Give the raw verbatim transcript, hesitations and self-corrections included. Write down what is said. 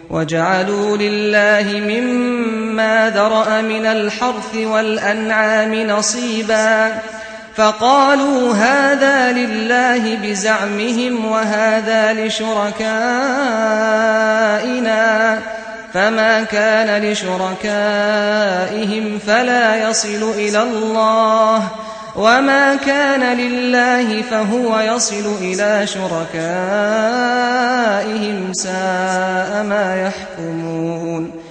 وجعلوا لله مما ذرأ من الحرث والأنعام نصيبا فقالوا هذا لله بزعمهم وهذا لشركائنا فما كان لشركائهم فلا يصل إلى الله وما كان لله فهو يصل إلى شركائهم ساء ما يحكمون